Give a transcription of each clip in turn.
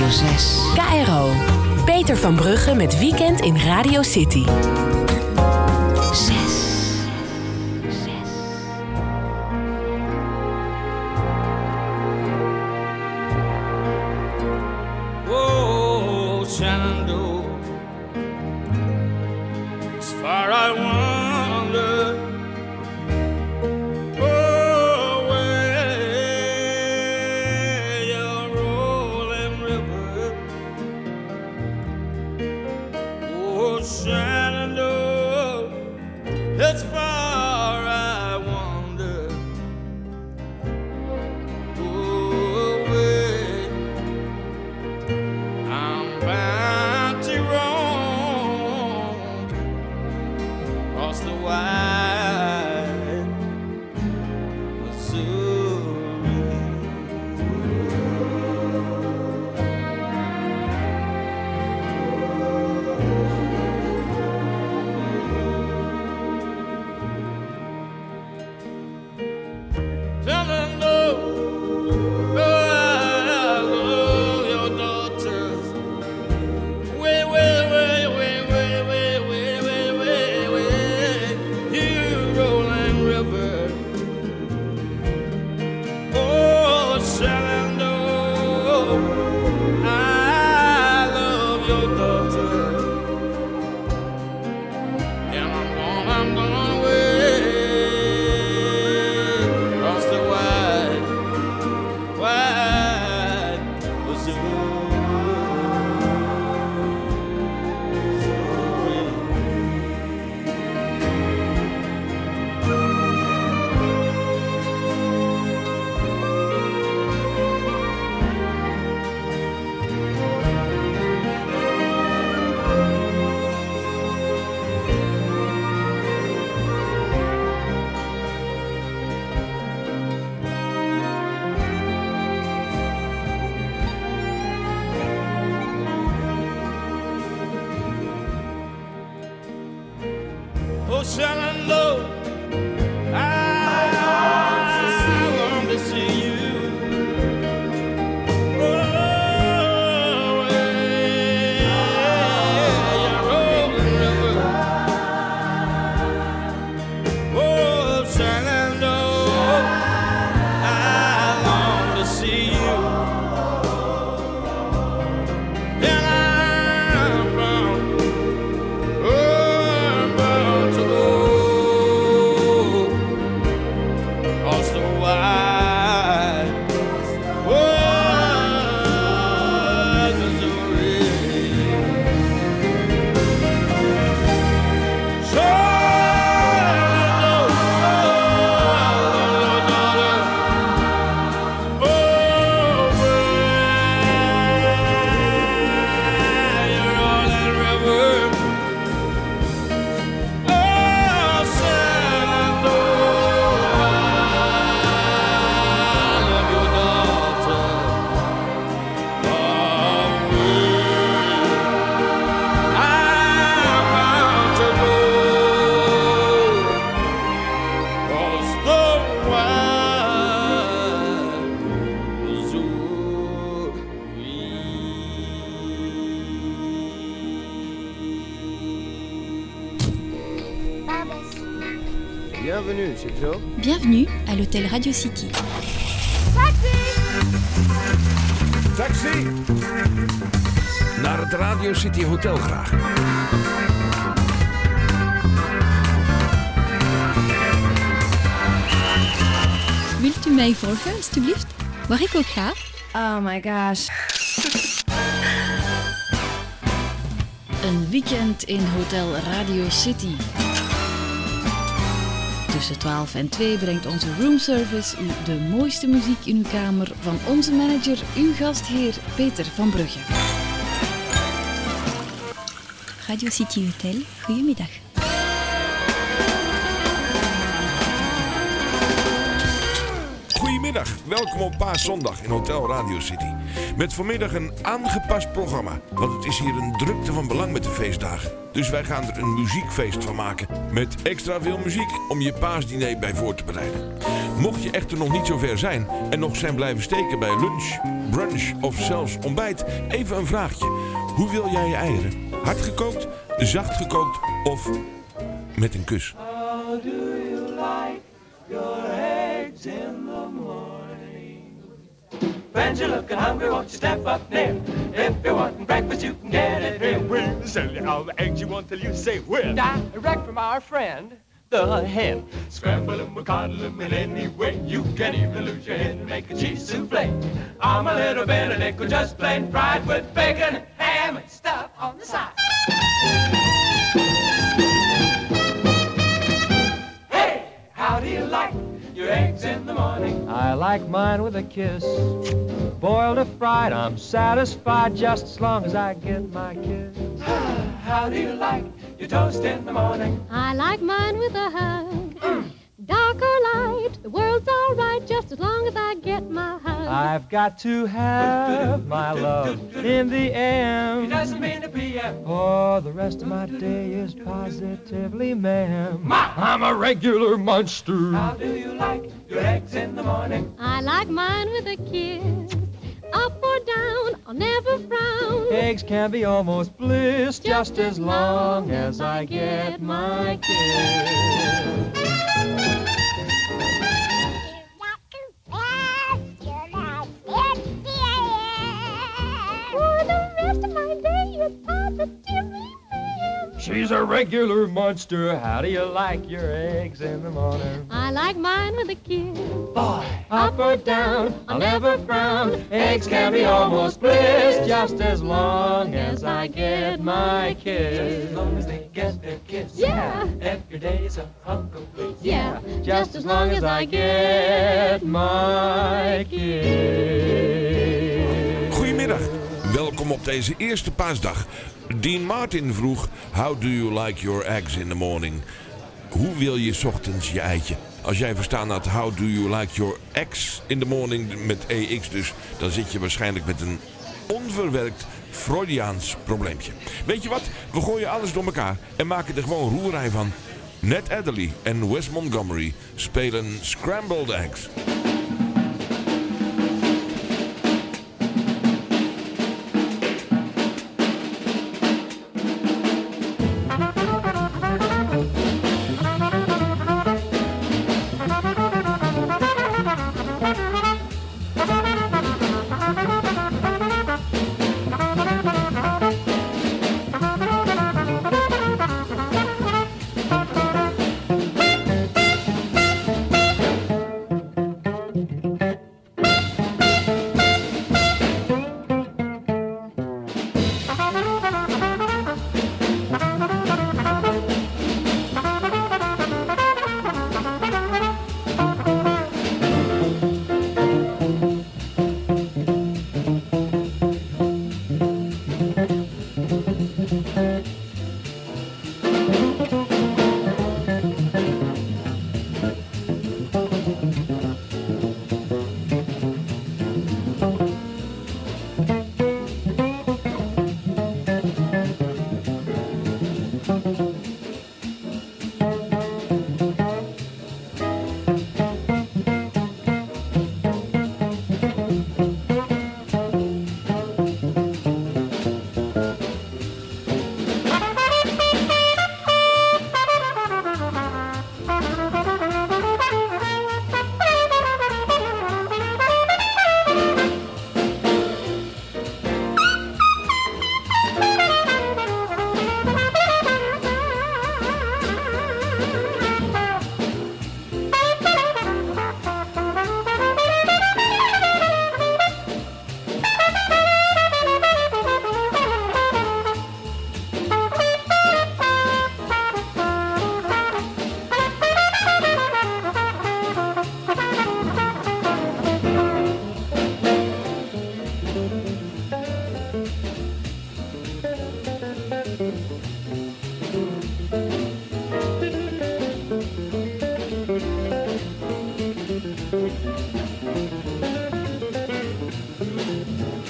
6. KRO. Peter van Brugge met Weekend in Radio City. 6. Oh, Shenandoah, as far I wander, oh, where your rolling river, oh, Shenandoah, as far I wander, oh, where I'm bound to roam across the wide Missouri. Shenandoah, oh, I love your daughters. Way, you rolling river. Oh, Shenandoah, I love your daughter. And I'm gonna away across the wide Missouri. Oh, Shenandoah, I want to see you. Oh, where your rolling river. Oh, Shenandoah, I long to see you. And I'm bound, I'm bound to go across the wide Missouri. Bienvenue, c'est Joe. Bienvenue à l'hôtel Radio City. Taxi! Naar het Radio City Hotel graag. Wilt u mij volgen, alstublieft? Waar ik ook ga? Oh my gosh. Een weekend in Hotel Radio City. Tussen 12 en 2 brengt onze roomservice u de mooiste muziek in uw kamer van onze manager, uw gastheer Peter van Brugge. Radio City Hotel, goedemiddag. Goedemiddag, welkom op Paaszondag in Hotel Radio City. Met vanmiddag een aangepast programma. Want het is hier een drukte van belang met de feestdagen. Dus wij gaan er een muziekfeest van maken. Met extra veel muziek om je paasdiner bij voor te bereiden. Mocht je echter nog niet zo ver zijn en nog zijn blijven steken bij lunch, brunch of zelfs ontbijt, even een vraagje. Hoe wil jij je eieren? Hard gekookt, zacht gekookt of met een kus? How do you like your eggs in the morning? Friends, you're looking hungry, won't you step up near? If you're wanting breakfast, you can get it here. We'll sell you all the eggs you want till you say when. Direct from our friend, the hen. Scramble 'em, we'll coddle 'em in any way. You can even lose your head and make a cheese souffle. I'm a little Benedict, just plain fried with bacon, ham, and stuff on the side. Hey, how do you like your eggs in the morning? I like mine with a kiss. Boiled or fried, I'm satisfied just as long as I get my kiss. How do you like your toast in the morning? I like mine with a hug. Dark or light, the world's all right just as long as I get my hug. I've got to have my love in the He AM. doesn't mean a PM. Oh, the rest of my day is positively ma'am. I'm a regular monster. How do you like your eggs in the morning? I like mine with a kiss. Up or down, I'll never frown. Eggs can be almost bliss just as long as I get my kiss. For the rest of my day is positively ma'am. She's a regular monster. How do you like your eggs in the morning? I like mine with a kiss. Boy, Up or down, I'll never frown. Eggs can be almost bliss just as long as I get my as kiss. long as they get their kiss. Yeah. Every day's a hunk of bliss. Yeah, Just as long as I get my kiss. Goedemiddag, welkom op deze eerste paasdag. Dean Martin vroeg, how do you like your eggs in the morning? Hoe wil je 's ochtends je eitje? Als jij verstaan had, how do you like your eggs in the morning, met EX dus, dan zit je waarschijnlijk met een onverwerkt Freudiaans probleempje. Weet je wat? We gooien alles door elkaar en maken er gewoon roerij van. Ned Adderley en Wes Montgomery spelen Scrambled Eggs.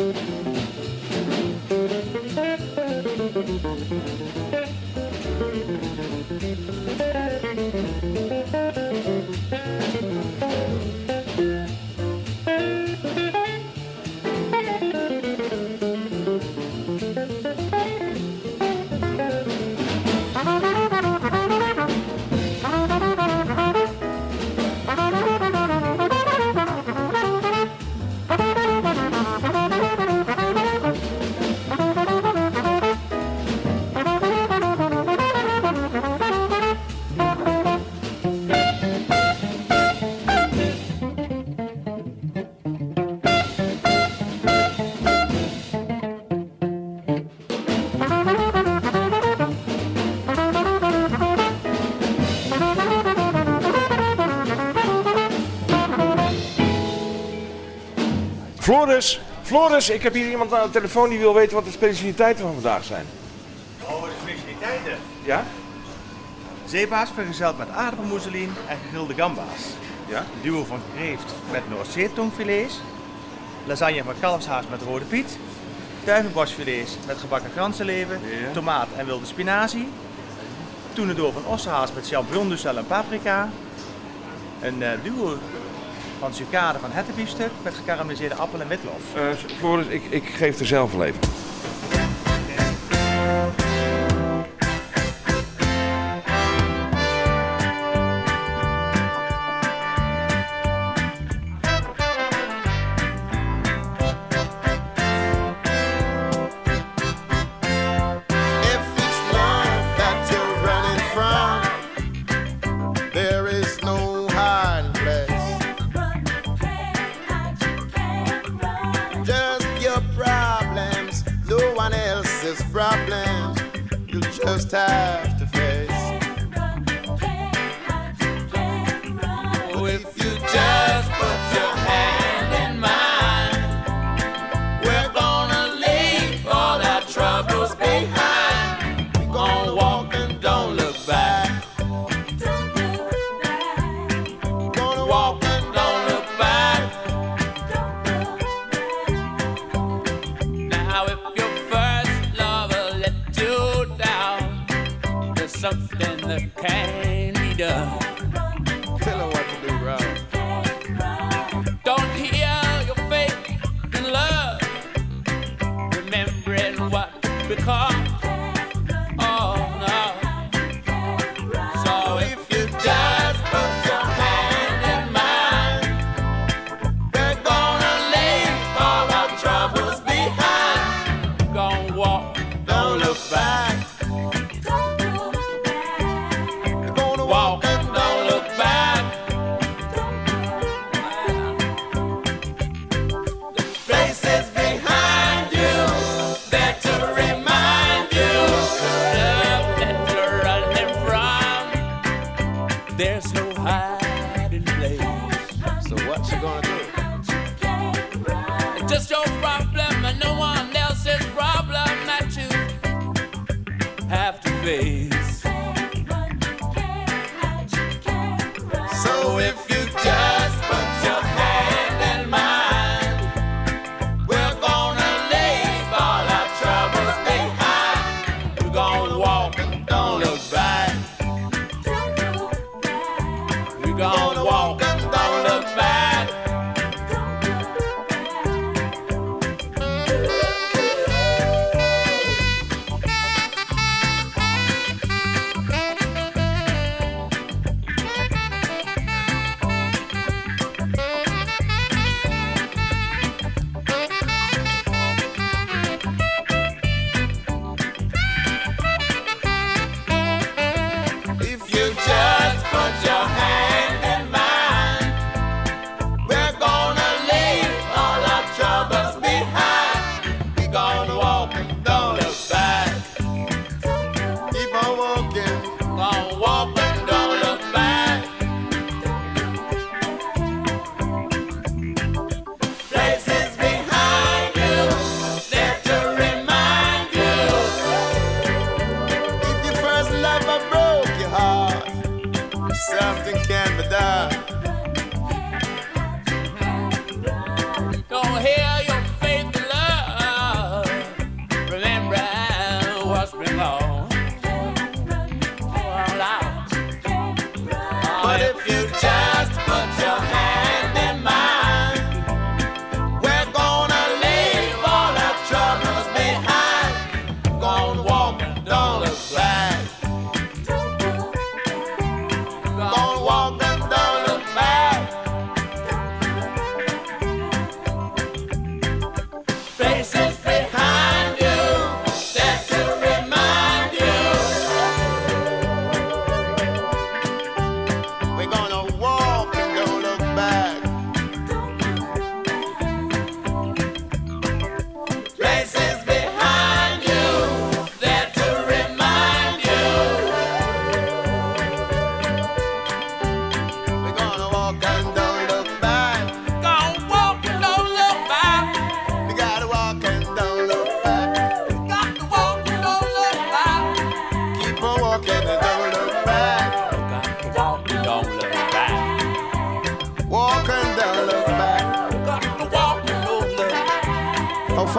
Floris, ik heb hier iemand aan de telefoon die wil weten wat de specialiteiten van vandaag zijn. Oh, de specialiteiten? Ja? Zeebaars vergezeld met aardappelmousseline en gegrilde gamba's. Ja? Een duo van gereefd met Noordzeetongfilets. Lasagne van kalfshaas met rode piet. Duivenborstfilets met gebakken kransenleven, tomaat en wilde spinazie. Toenendoor van ossenhaas met champignondusel en paprika. Een duo van sucade van hertenbiefstuk met gekarameliseerde appel en witlof. Floris, ik geef er zelf wel even. Problems you just have to face. Oh, if you just put your hand in mine, we're gonna leave all our troubles behind. We're gonna walk and don't look back. Gonna walk and don't look back. Now if your first lover let you down, there's something that can't be done. Tell her what to do, Rob. Don't heal your faith in love, remembering what become. Oh no. So if you just put your hand in mine, we're gonna leave all our troubles behind. Gonna walk, don't look back. Gonna walk and don't look back. The faces behind you, there to remind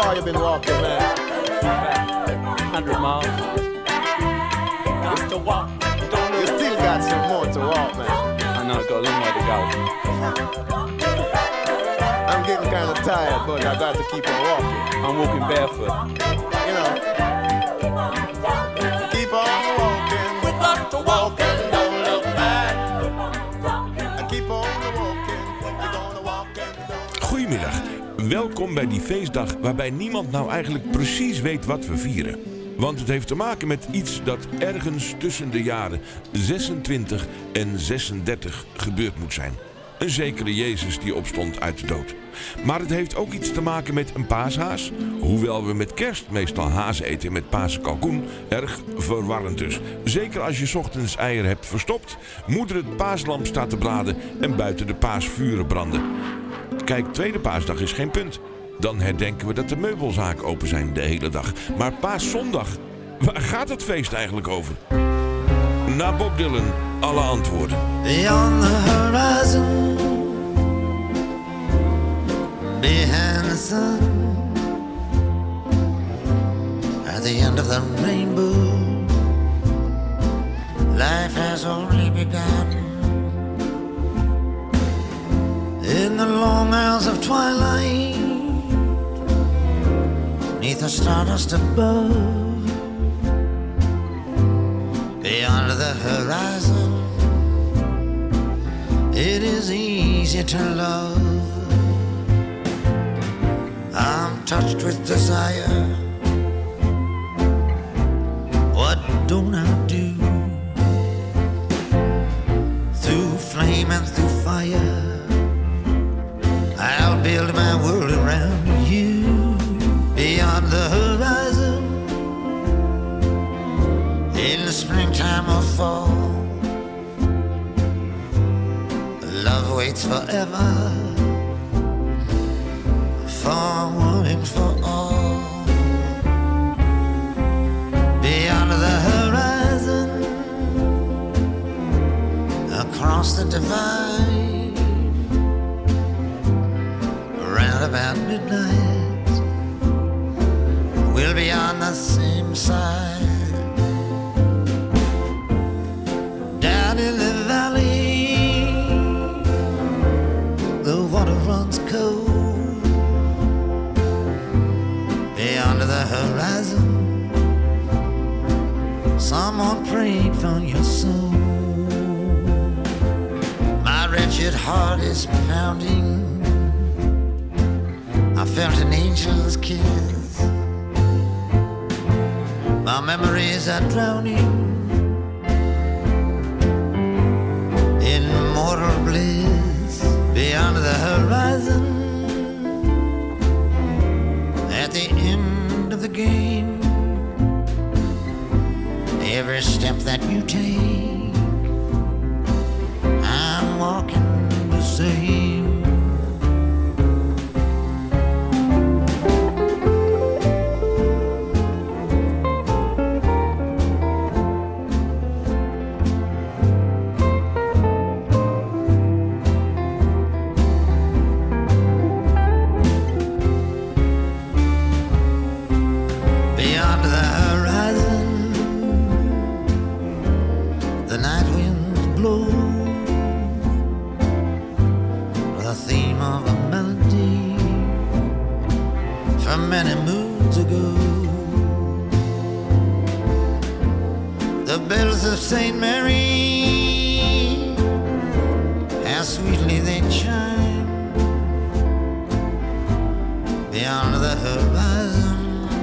far you been walking, man? 100 miles. Just to walk. You still got some more to walk, man. I know, got a long way to go. I'm getting kind of tired, but I got to keep on walking. I'm walking barefoot. You know. Keep on walking. We got to walk and don't look back. Keep on walking. We're gonna walk and don't. Goedemiddag. Welkom bij die feestdag waarbij niemand nou eigenlijk precies weet wat we vieren. Want het heeft te maken met iets dat ergens tussen de jaren 26 en 36 gebeurd moet zijn. Een zekere Jezus die opstond uit de dood. Maar het heeft ook iets te maken met een paashaas. Hoewel we met kerst meestal haas eten met paaskalkoen. Erg verwarrend dus. Zeker als je 's ochtends eieren hebt verstopt. Moeder het paaslam staat te braden en buiten de paasvuren branden. Kijk, tweede paasdag is geen punt. Dan herdenken we dat de meubelzaken open zijn de hele dag. Maar paaszondag, waar gaat het feest eigenlijk over? Na Bob Dylan, alle antwoorden. Beyond the horizon, behind the sun, at the end of the rainbow, life has only begun. In the long hours of twilight, neath the stardust above, beyond the horizon, it is easy to love. I'm touched with desire. What don't I do? Through flame and through fire, I'll build my world around you. Beyond the horizon, in the springtime or fall, love waits forever, for one and for all. Beyond the horizon, across the divide, around about midnight, we'll be on the same side. Down in the valley, the water runs cold. Beyond the horizon, someone prayed for your soul. My wretched heart is pounding. I felt an angel's kiss. My memories are drowning in mortal bliss. Beyond the horizon, at the end of the game, every step that you take, I'm walking the same. St. Mary, how sweetly they chime. Beyond the horizon,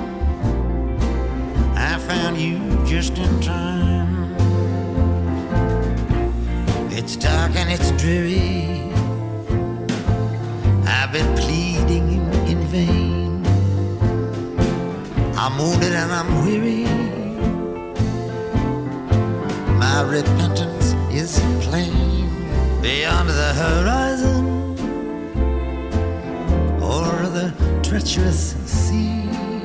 I found you just in time. It's dark and it's dreary, I've been pleading in vain. I'm wounded and I'm weary, my repentance is plain. Beyond the horizon, or the treacherous sea,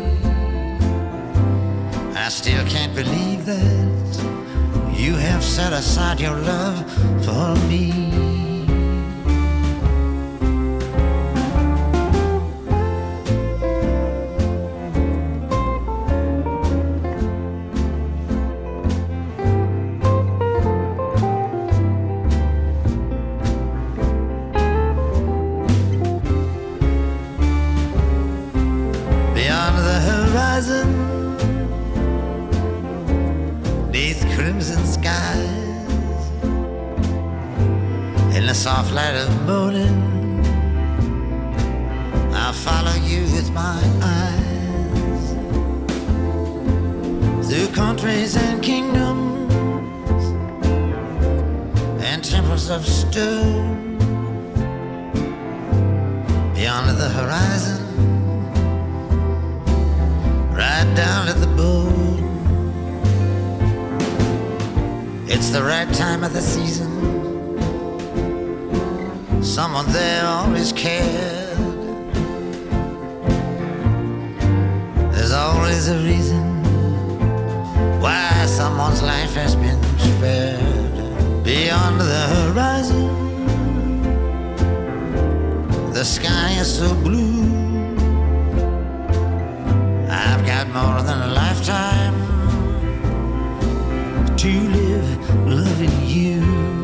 I still can't believe that you have set aside your love for me. horizon, neath crimson skies, in the soft light of morning, I'll follow you with my eyes, through countries and kingdoms, and temples of stone, beyond the horizon, right down to the bone. It's the right time of the season, someone there always cared. There's always a reason why someone's life has been spared. Beyond the horizon, the sky is so blue, I've got more than a lifetime to live loving you.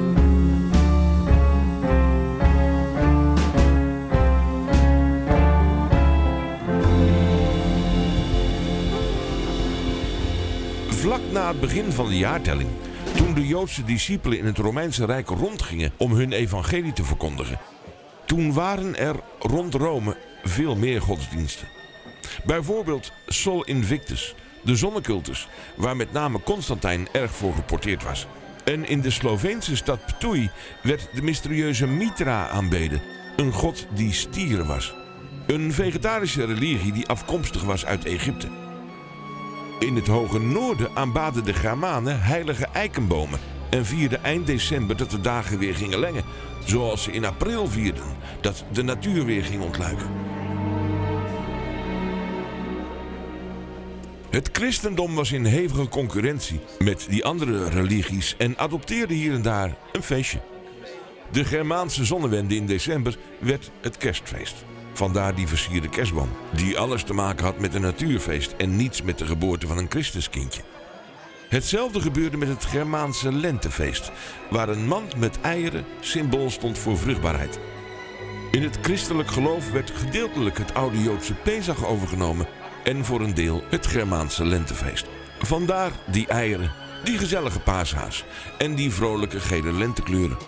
Vlak na het begin van de jaartelling, toen de Joodse discipelen in het Romeinse Rijk rondgingen om hun evangelie te verkondigen, toen waren er rond Rome veel meer godsdiensten. Bijvoorbeeld Sol Invictus, de zonnecultus, waar met name Constantijn erg voor geporteerd was. En in de Sloveense stad Ptuj werd de mysterieuze Mitra aanbeden, een god die stieren was. Een vegetarische religie die afkomstig was uit Egypte. In het hoge noorden aanbaden de Germanen heilige eikenbomen en vierden eind december dat de dagen weer gingen lengen, zoals ze in april vierden, dat de natuur weer ging ontluiken. Het christendom was in hevige concurrentie met die andere religies en adopteerde hier en daar een feestje. De Germaanse zonnewende in december werd het kerstfeest. Vandaar die versierde kerstboom, die alles te maken had met een natuurfeest en niets met de geboorte van een Christuskindje. Hetzelfde gebeurde met het Germaanse lentefeest, waar een mand met eieren symbool stond voor vruchtbaarheid. In het christelijk geloof werd gedeeltelijk het oude Joodse Pesach overgenomen en voor een deel het Germaanse lentefeest. Vandaar die eieren, die gezellige paashaas en die vrolijke gele lentekleuren.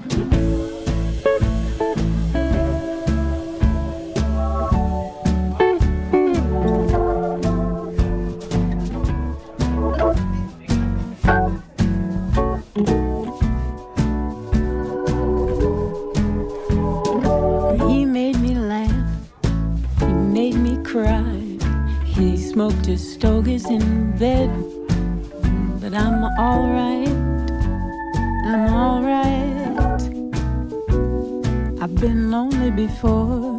Smoked his stogies in bed, but I'm alright, I'm alright. I've been lonely before.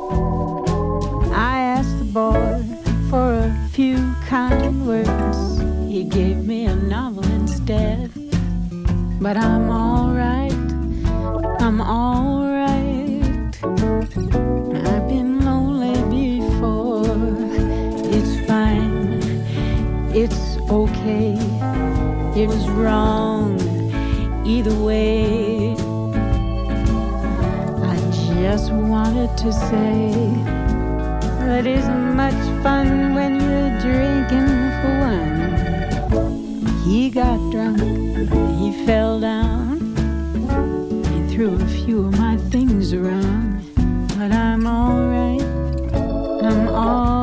I asked the boy for a few kind words. He gave me a novel instead, but I'm alright, I'm alright. I've been lonely before. It's fine, it's okay, it was wrong either way. I just wanted to say that isn't much fun when you're drinking for one. He got drunk, he fell down, he threw a few of my things around, but I'm alright, I'm alright.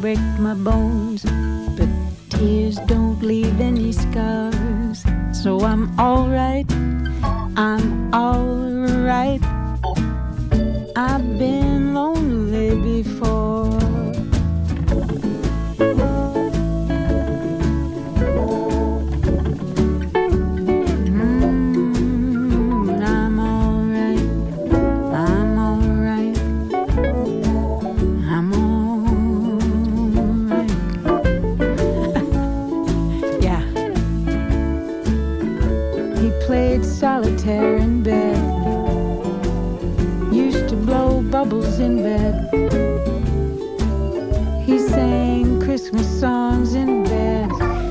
break my bones, but tears don't leave any scars. So I'm alright, I'm alright. I've been lonely before. I'm alright, I'm alright, I'm alright. Yeah. He played solitaire in bed, used to blow bubbles in bed. He sang Christmas songs in bed.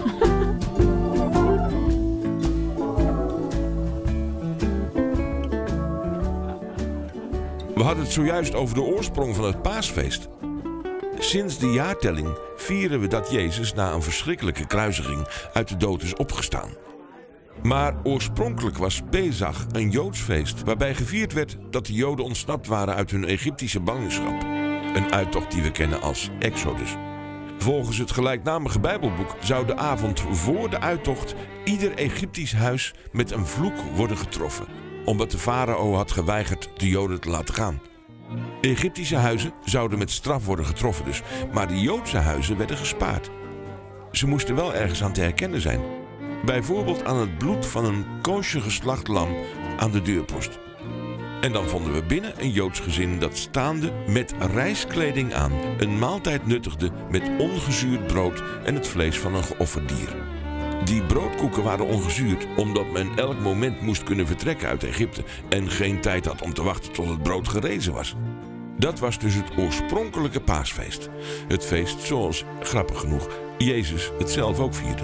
We hadden het zojuist over de oorsprong van het paasfeest. Sinds de jaartelling vieren we dat Jezus na een verschrikkelijke kruisiging uit de dood is opgestaan. Maar oorspronkelijk was Pesach een Joods feest waarbij gevierd werd dat de Joden ontsnapt waren uit hun Egyptische ballingschap. Een uittocht die we kennen als Exodus. Volgens het gelijknamige Bijbelboek zou de avond voor de uittocht ieder Egyptisch huis met een vloek worden getroffen, omdat de farao had geweigerd de Joden te laten gaan. Egyptische huizen zouden met straf worden getroffen dus, maar de Joodse huizen werden gespaard. Ze moesten wel ergens aan te herkennen zijn. Bijvoorbeeld aan het bloed van een koosje geslacht lam aan de deurpost. En dan vonden we binnen een Joods gezin dat staande met rijstkleding aan een maaltijd nuttigde met ongezuurd brood en het vlees van een geofferd dier. Die broodkoeken waren ongezuurd omdat men elk moment moest kunnen vertrekken uit Egypte en geen tijd had om te wachten tot het brood gerezen was. Dat was dus het oorspronkelijke paasfeest. Het feest zoals, grappig genoeg, Jezus het zelf ook vierde.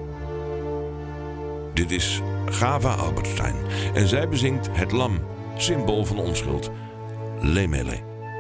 Dit is Gava Albertstein en zij bezingt het lam, symbool van onschuld, Lemele.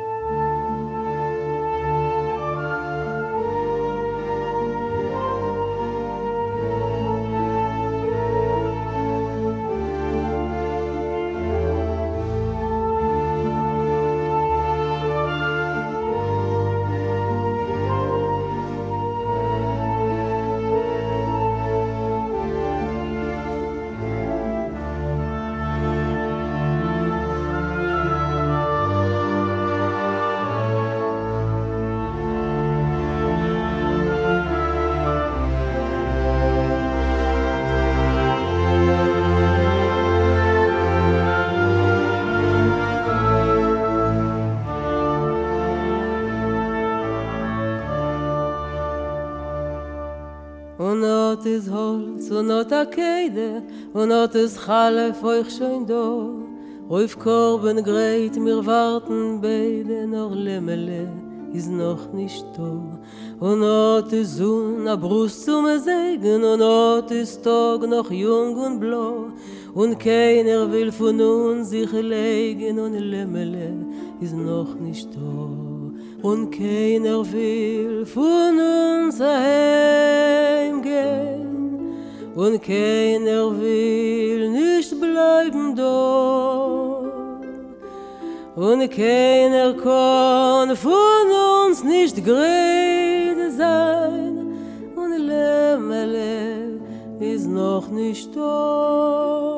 Und not is Holz, und not a Keide, und not is Chalef euch schon da. Auf Korben greit, mir warten beide, noch Lemele is noch nicht da. Und not is Sohn, a Brust zum Segen, und not is Tag noch jung und blau. Und keiner will von uns sich legen, und Lemele is noch nicht da. Und keiner will von uns heimgehen, und keiner will nicht bleiben da. Und keiner kann von uns nicht gerede sein, und Lemele ist noch nicht da.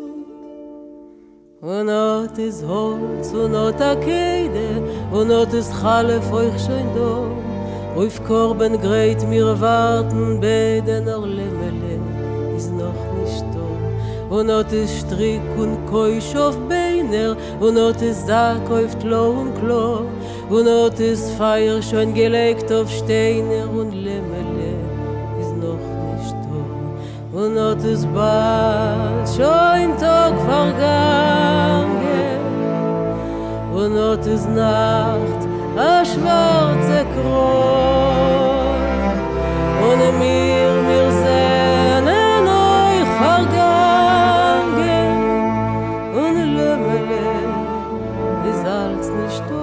Und not is Holz, und not a Keide, und not is Chalef euch schon da. Auf Korben greit, mir warten beide, noch Lemele is noch nicht da. Und not is Strick und Keusch auf Beiner, und not is Sack auf Klo und Klo. Und not is Feier schon gelegt auf Steiner, und Lemele is noch nicht da. Und not is bald schon Tag vergangen, und not is Nacht a schwarze Kron. Und wir sehnen euch vergangen, und Lemele is alles nicht da.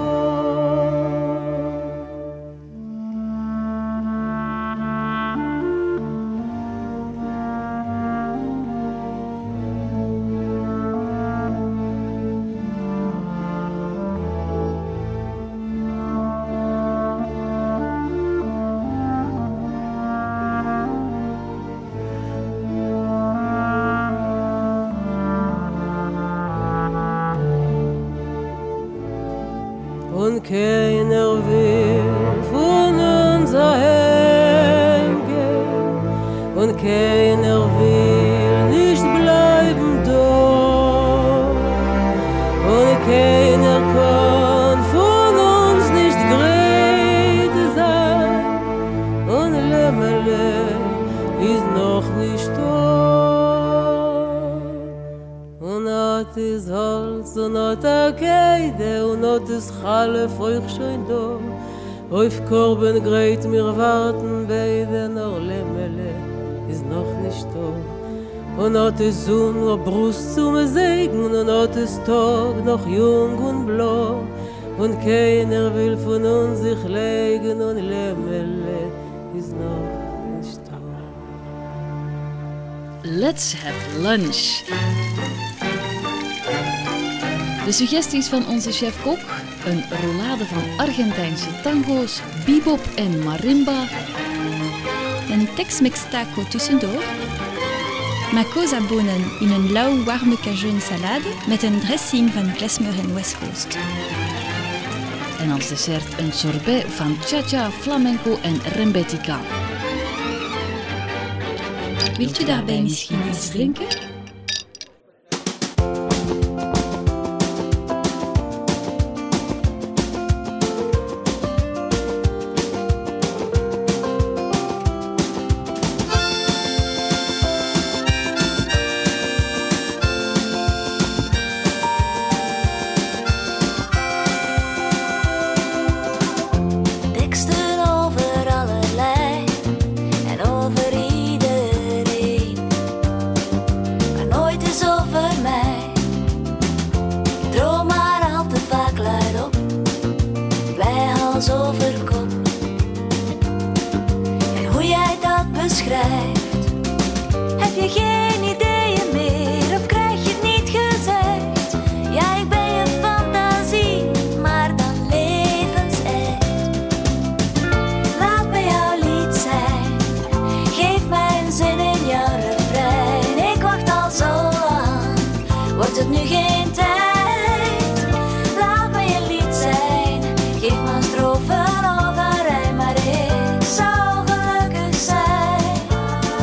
keiner will nicht bleiben da. Und keiner kann von uns nicht geredet sein. Und Lämmele ist noch nicht da. Und hat es Holz und hat a Keide und hat es Chalef euch schon da. Auf Korben greit mir warten beide, nur Lämmele ist noch nicht da. Und hat es Sonn auf Brust zum Segen und hat es Tag noch jung und blau. Und keiner will von uns sich legen und Lämmele ist noch nicht da. Let's have lunch. De suggesties van onze chef-kok, een roulade van Argentijnse tango's, bebop en marimba. Een Tex-Mex taco tussendoor. Makosa-bonen in een lauw warme cajun salade met een dressing van klezmer en West Coast. En als dessert een sorbet van cha-cha, flamenco en rembetica. Wilt u daarbij misschien iets drinken? Heb je geen ideeën meer of krijg je het niet gezegd? Ja, ik ben je fantasie, maar dan levensecht. Laat me jouw lied zijn, geef mij een zin in jouw refrein. Ik wacht al zo lang, wordt het nu geen tijd? Laat me je lied zijn, geef me een strofe of een rijm, maar ik zou gelukkig zijn.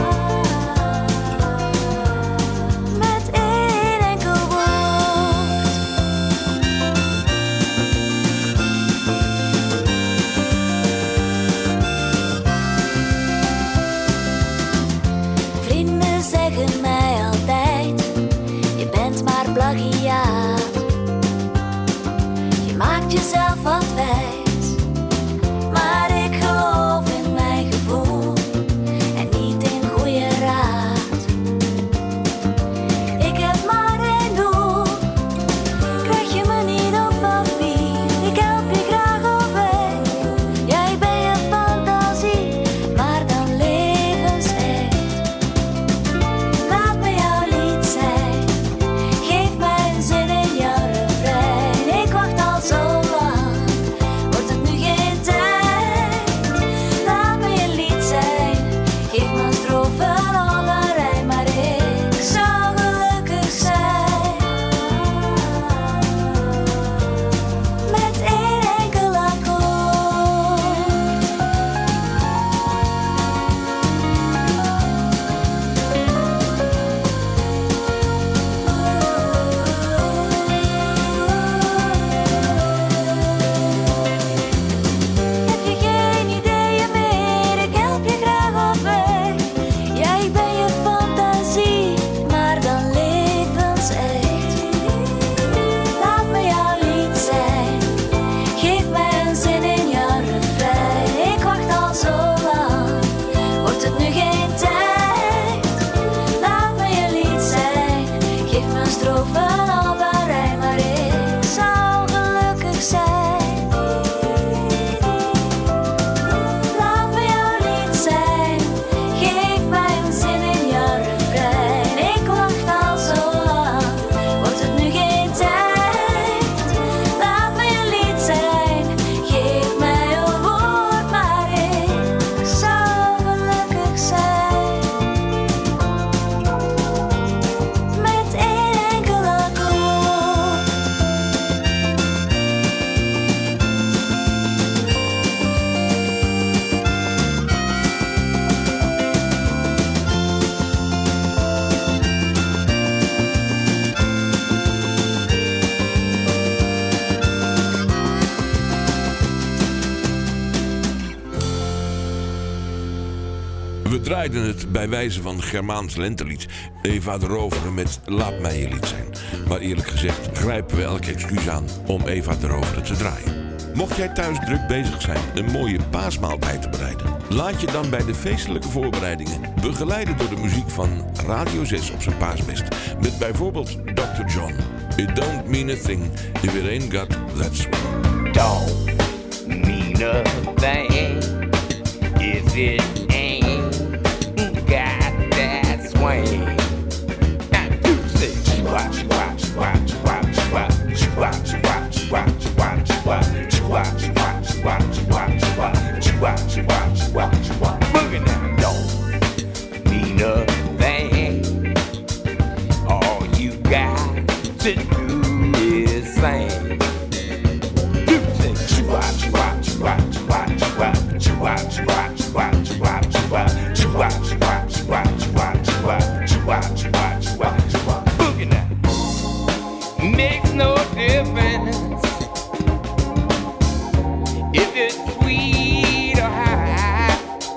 We draaiden het bij wijze van Germaans lentelied. Eva de Rovere met Laat mij je lied zijn. Maar eerlijk gezegd grijpen we elk excuus aan om Eva de Rovere te draaien. Mocht jij thuis druk bezig zijn een mooie paasmaaltijd te bereiden, laat je dan bij de feestelijke voorbereidingen begeleiden door de muziek van Radio 6 op zijn paasbest. Met bijvoorbeeld Dr. John. It don't mean a thing if it ain't got that swing. Don't mean a thing if it ain't got that swing. And you say, watch, watch, watch, watch, watch, watch, watch, watch, watch, watch, watch, watch, watch, watch, watch, watch, watch, watch, watch. Boogie now, don't mean a thing. All you got to do is sing. You sing, watch, watch, watch, watch, watch, watch, watch, watch, watch, watch, watch, watch, watch, watch, watch, watch, watch, watch, watch. Boogie now. Makes no difference if it's sweet or high.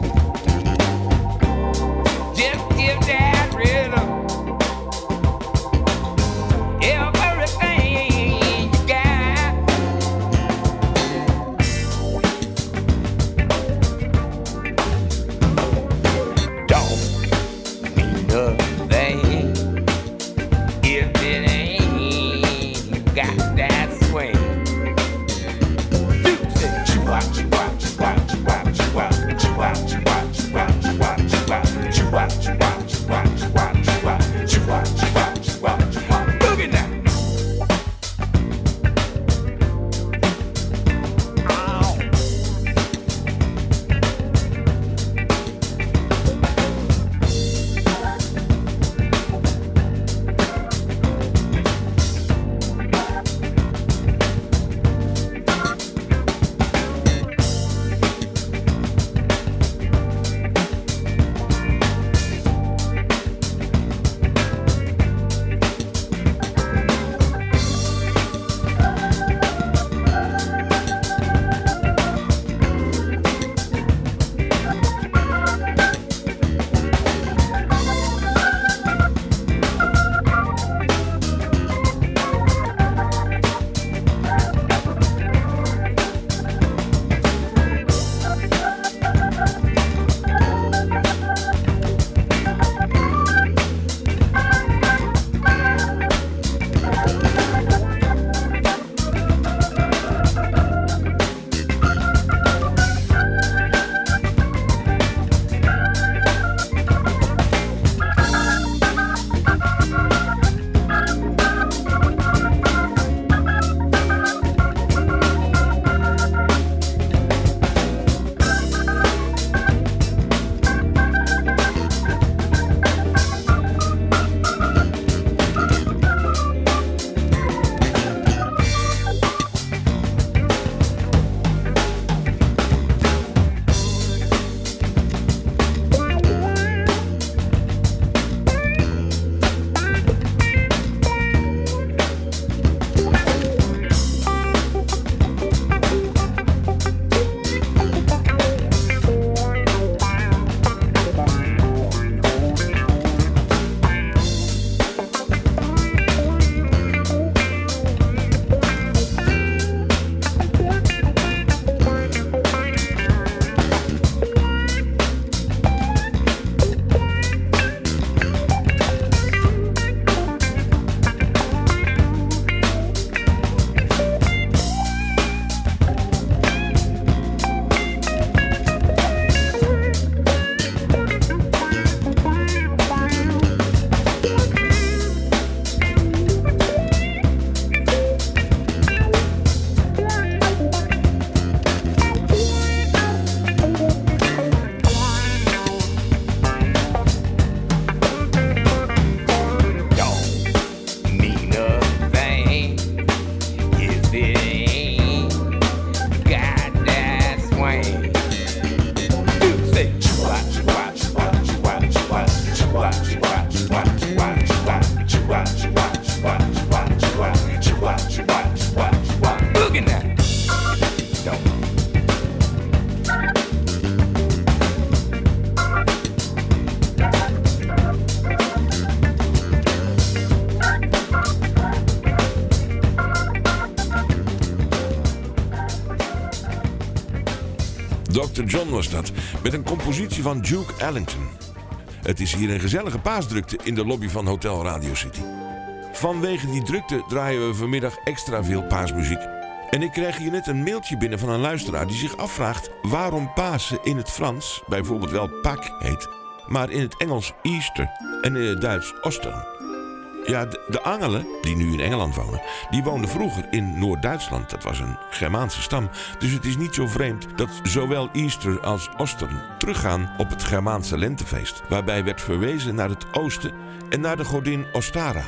Elton John was dat, met een compositie van Duke Ellington. Het is hier een gezellige paasdrukte in de lobby van Hotel Radio City. Vanwege die drukte draaien we vanmiddag extra veel paasmuziek. En ik kreeg hier net een mailtje binnen van een luisteraar die zich afvraagt waarom Pasen in het Frans bijvoorbeeld wel Pâques heet, maar in het Engels Easter en in het Duits Ostern. Ja, de Angelen, die nu in Engeland wonen, die woonden vroeger in Noord-Duitsland. Dat was een Germaanse stam. Dus het is niet zo vreemd dat zowel Easter als Ostern teruggaan op het Germaanse lentefeest, waarbij werd verwezen naar het oosten en naar de godin Ostara.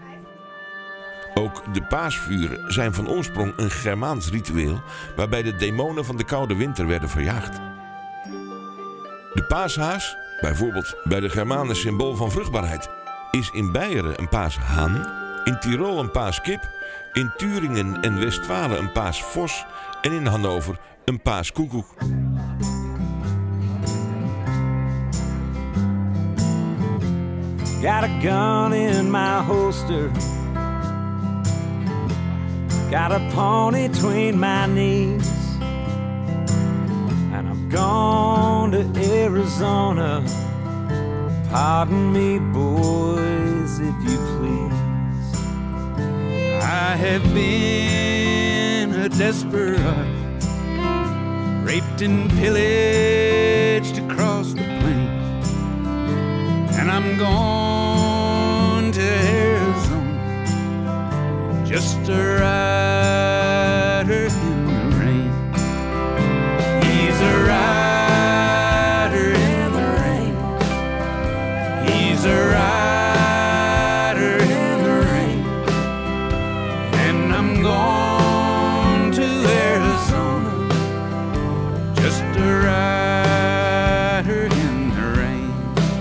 Ook de paasvuren zijn van oorsprong een Germaans ritueel waarbij de demonen van de koude winter werden verjaagd. De paashaas, bijvoorbeeld bij de Germanen symbool van vruchtbaarheid, is in Beieren een paashaan, in Tirol een paaskip, in Turingen en Westfalen een paasvos en in Hannover een paaskoekoek. Got a gun in my holster, got a pony between my knees, and I'm gone to Arizona. Pardon me, boys, if you please. I have been a desperate, raped and pillaged across the plain, and I'm gone to Arizona, just a rider in the rain. He's a rider in the rain. He's a rider in the rain. And I'm gone to Arizona, just a rider in the rain.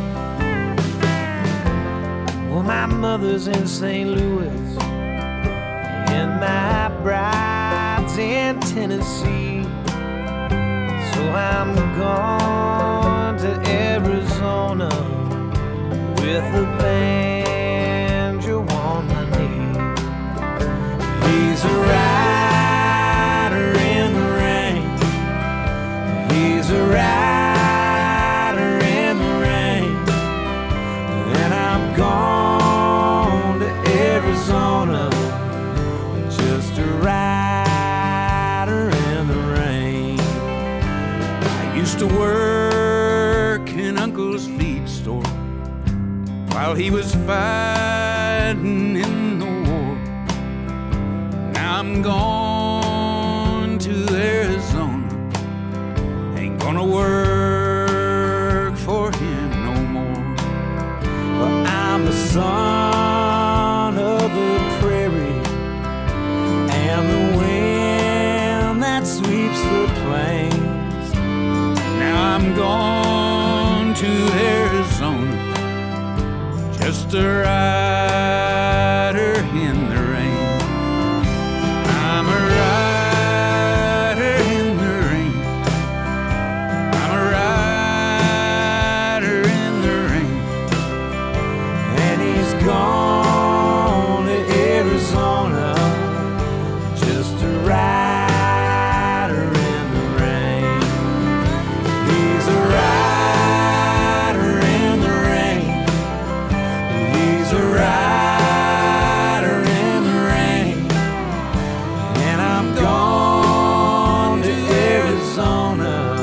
Well, my mother's in St. Louis, and my bride's in Tennessee, so I'm gone to Arizona with a banjo on my knee. He's a rider in the rain. He's a rider in the rain. And I'm gone to Arizona, just a rider in the rain. I used to work in Uncle's feed store while he was fighting in the war. Now I'm gone to Arizona, ain't gonna work for him no more. Well, I'm the son of the prairie and the wind that sweeps the plains. Now I'm gone to Arizona, just a rider in the rain. I'm a rider in the rain. I'm a rider in the rain. And he's gone to Arizona, just a rider in the rain. He's a rider in the rain. He's a rider in the rain. And I'm gone to Arizona,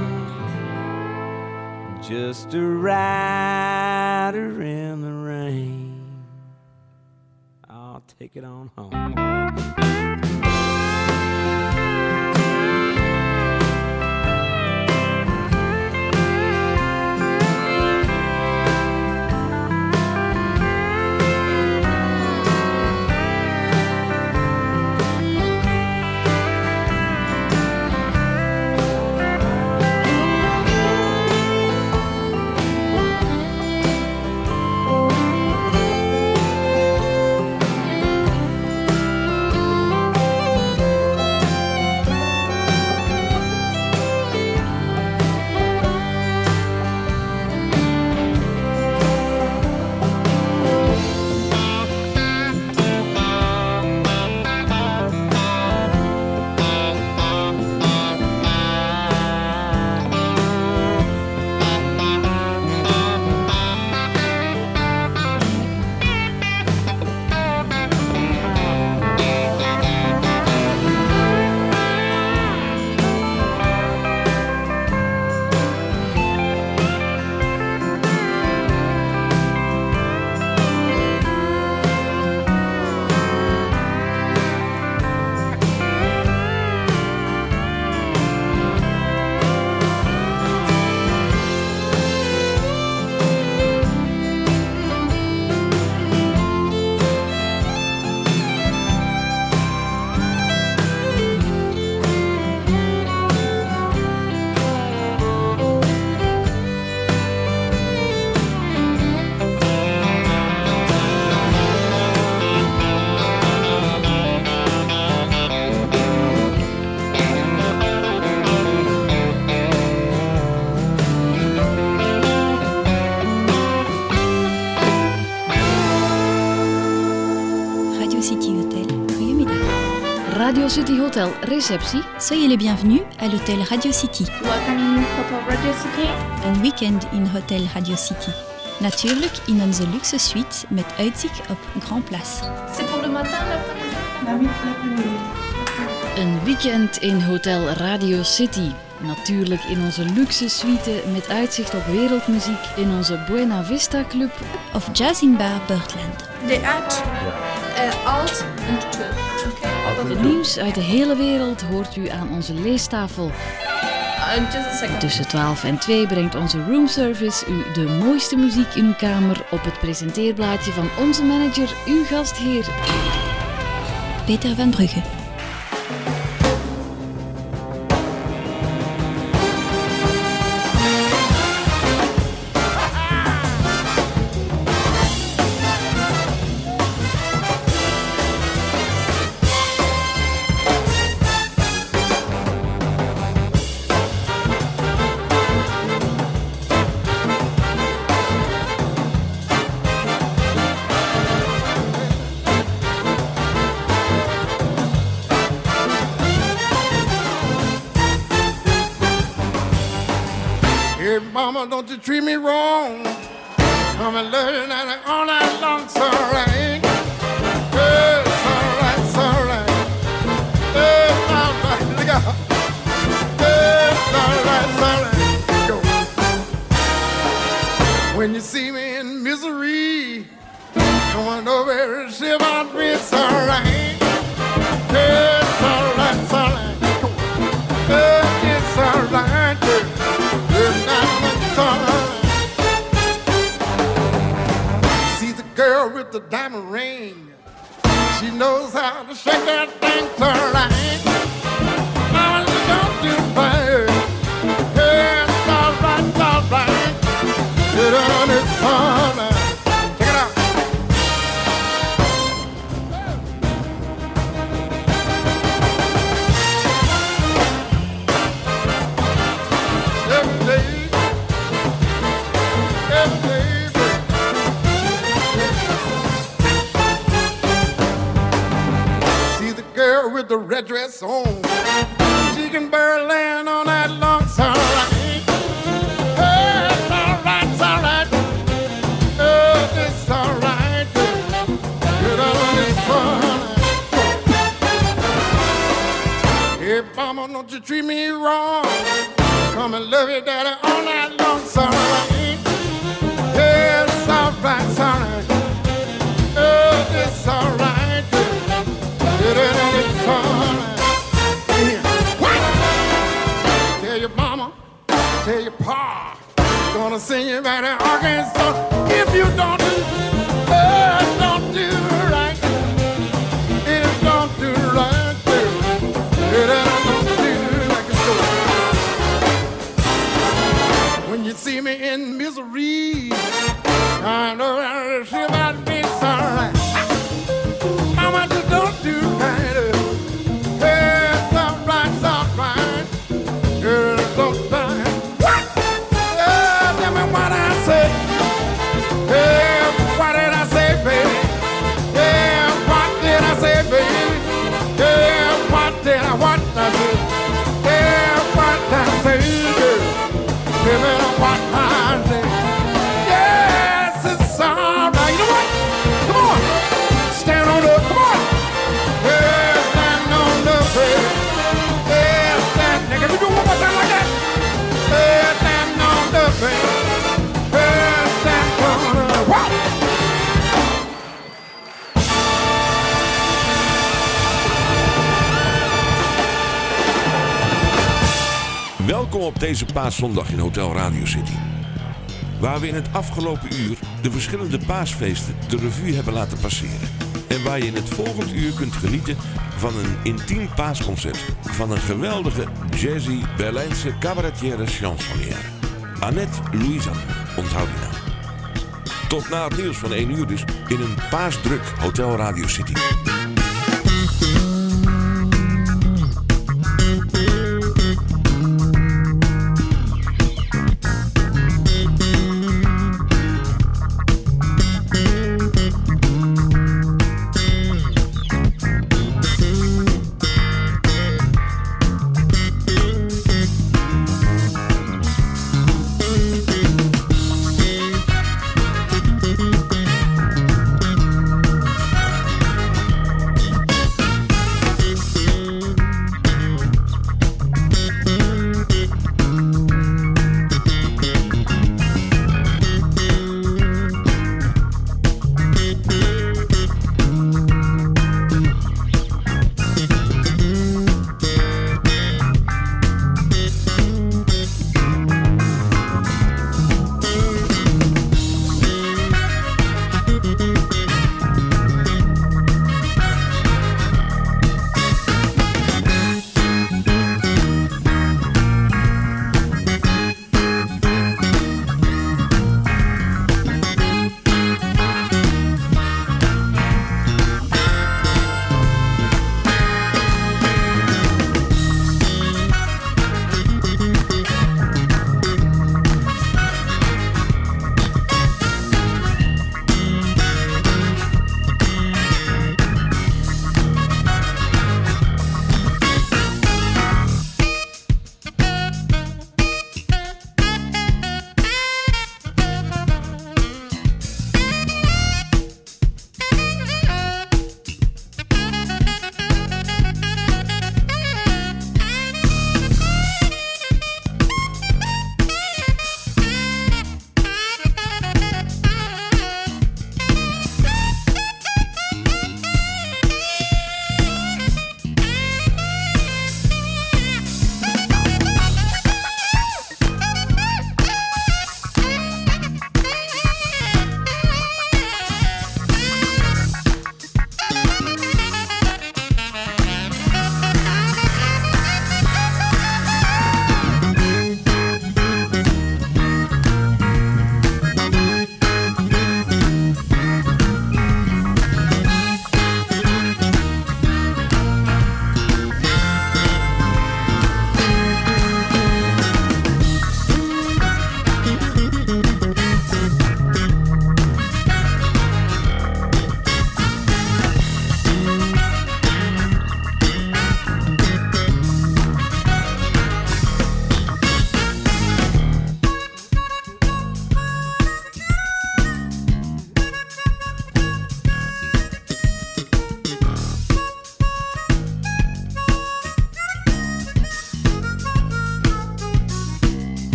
just a rider in the rain. I'll take it on home. Radio City Hotel receptie. Soyez les bienvenus à l'Hôtel Radio City. Welcome Hotel Radio City. Een weekend in Hotel Radio City. Natuurlijk in onze luxe suite met uitzicht op Grand Place. C'est pour le matin, l'après-midi. Een weekend in Hotel Radio City. Natuurlijk in onze luxe suite met uitzicht op wereldmuziek in onze Buena Vista Club. Of Jazz in Bar Birdland. De Art, Alt en Terug. Het nieuws uit de hele wereld hoort u aan onze leestafel. Tussen 12 en 2 brengt onze roomservice u de mooiste muziek in uw kamer op het presenteerblaadje van onze manager, uw gastheer Peter van Brugge. Mama, don't you treat me wrong. I'm in love and all night long, it's alright. It's alright, it's alright. It's alright, look out. It's alright, it's alright. Go. When you see me in misery, going over and ship on me, it's alright. It's alright, it's alright. Go. It's alright, see the girl with the diamond ring. She knows how to shake that thing to her line. Mama, you don't do bad. Yeah, it's alright, it's alright. Get on, it's alright. Check it out. Every day. See the girl with the red dress on. She can barely land on that long sunlight. Hey, it's alright, it's alright. Oh, it's alright. Get on this sunlight. Hey, mama, don't you treat me wrong. Come and love you, daddy, all night long sunlight. Yeah, it's alright, it's alright. Oh, it's alright. It's alright. What? Tell your mama, tell your pa, gonna send you back to Arkansas. If you don't do, don't do right. If don't do right, don't do like it's so. When you see me in misery, I know that she might be sorry. Mama, just don't do right. Hey, it's alright, it's alright. Girl, don't die. What? Tell me what I say. Hey, what did I say, baby? Yeah, what did I say, baby? Yeah, what did I say? Yeah, what did I say, girl? Tell me what I say. Yes, it's alright. You know what? Come on. Stand on up. Come on. Yeah, stand on up, baby. Yeah, stand. Now, can we do one more time like that? Yeah, stand on up, baby. Yeah, stand on up. Wow. Welkom op deze paaszondag in Hotel Radio City. Waar we in het afgelopen uur de verschillende paasfeesten de revue hebben laten passeren. En waar je in het volgende uur kunt genieten van een intiem paasconcert van een geweldige jazzy Berlijnse cabaretière chansonnière. Annette Louisanne, onthoud die naam. Tot na het nieuws van 1 uur dus in een paasdruk Hotel Radio City.